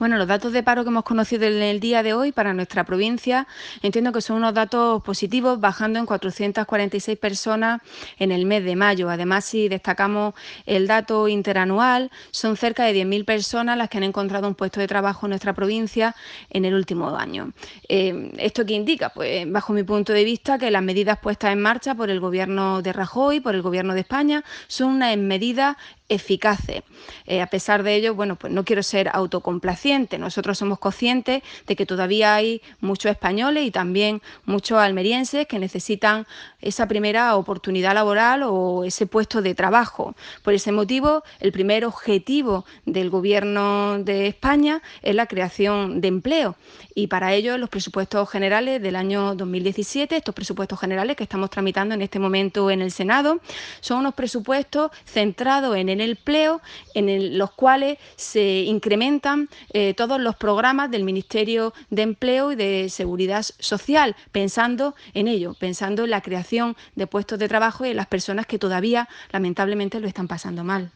Bueno, los datos de paro que hemos conocido en el día de hoy para nuestra provincia entiendo que son unos datos positivos, bajando en 446 personas en el mes de mayo. Además, si destacamos el dato interanual, son cerca de 10.000 personas las que han encontrado un puesto de trabajo en nuestra provincia en el último año. ¿Esto qué indica? Pues, bajo mi punto de vista, que las medidas puestas en marcha por el Gobierno de Rajoy, por el Gobierno de España, son unas medidas eficaces. A pesar de ello, bueno, pues no quiero ser autocomplaciente. Nosotros somos conscientes de que todavía hay muchos españoles y también muchos almerienses que necesitan esa primera oportunidad laboral o ese puesto de trabajo. Por ese motivo, el primer objetivo del Gobierno de España es la creación de empleo. Y para ello, los presupuestos generales del año 2017, estos presupuestos generales que estamos tramitando en este momento en el Senado, son unos presupuestos centrados en el empleo, los cuales se incrementan todos los programas del Ministerio de Empleo y de Seguridad Social, pensando en ello, pensando en la creación de puestos de trabajo y en las personas que todavía, lamentablemente, lo están pasando mal.